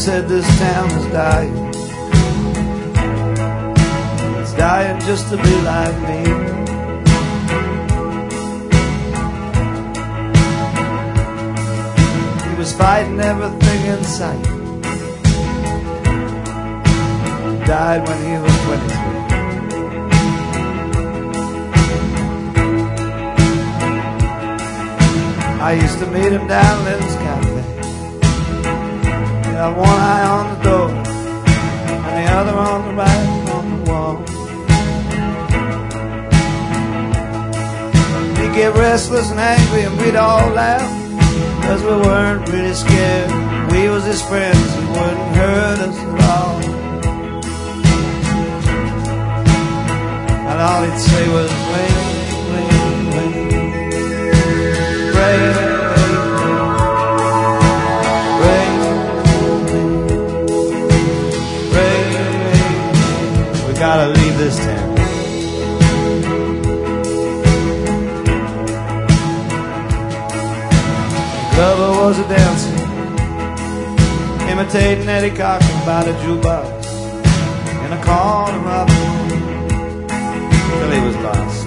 said this town is dying. It's dying just to be like me. He was fighting everything in sight. Died when he was 23. I used to meet him down Lynn's Cafe. He had one eye on the door and the other on the right on the wall. He'd get restless and angry and we'd all laugh, 'cause we weren't really scared. We was his friends, he wouldn't hurt us at all. And all he'd say was, rain, rain, rain, rain, rain, rain, rain. We gotta leave this town. Glover was a dancer, imitating Eddie Cochran by the jukebox in a corner of the room till he was lost.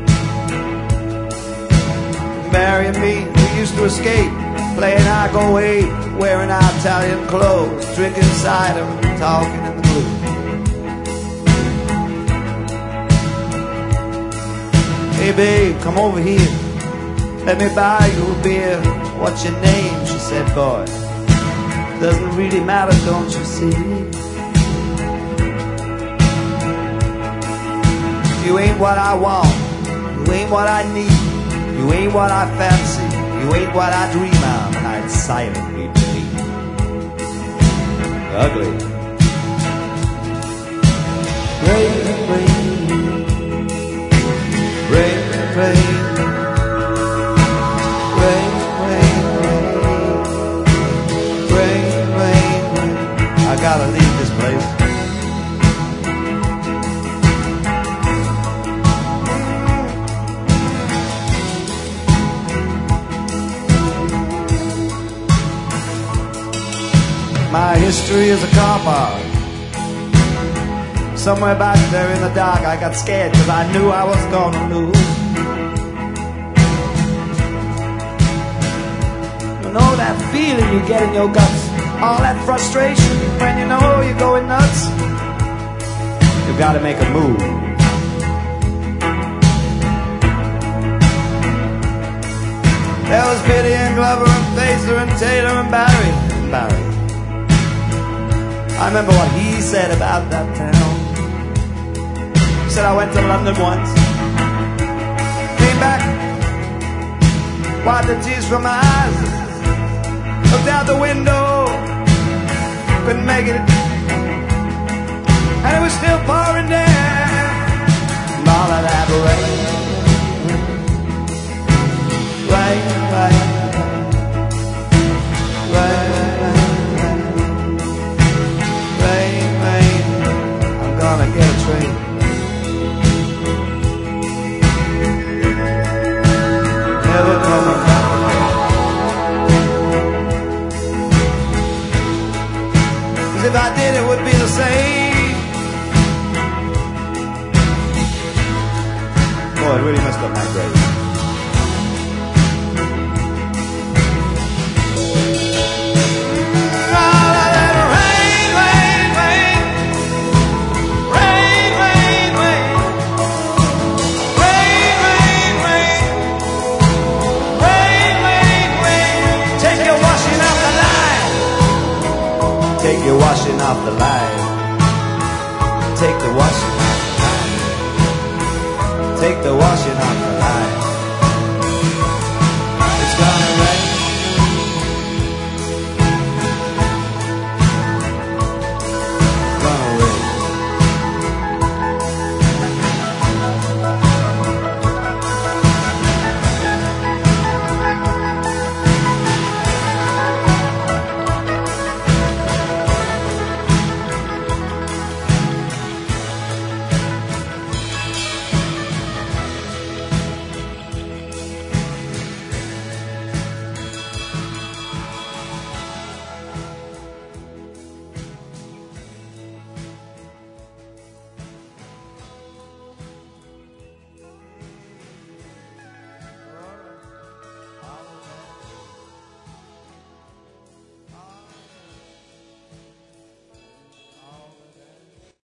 Mary and me, we used to escape, playing I Go 8, wearing our Italian clothes, drinking cider and talking in the blue. Hey babe, come over here, let me buy you a beer. What's your name? She said, boy, doesn't really matter, don't you see? You ain't what I want, you ain't what I need, you ain't what I fancy, you ain't what I dream of, and I'd silently believe. Ugly. Rain, rain, rain, rain, rain, rain, rain, rain, rain. I gotta leave this place. My history is a car park. Somewhere back there in the dark I got scared 'cause I knew I was gonna lose. You know that feeling you get in your guts, all that frustration when you know you're going nuts. You've got to make a move. There was Biddy and Glover and Facer and Taylor and Barry. I remember what he said about that town. He said, I went to London once, came back, wiped the tears from my eyes, looked out the window, couldn't make it, and it was still pouring down. And all of that rain, rain, rain, rain. Gonna get a train. Never coming back again. 'Cause if I did, it would be the same. Boy, it really messed up my grade. Take your washing off the line. Take the washing off the line. Take the washing off the line. It's gonna rain.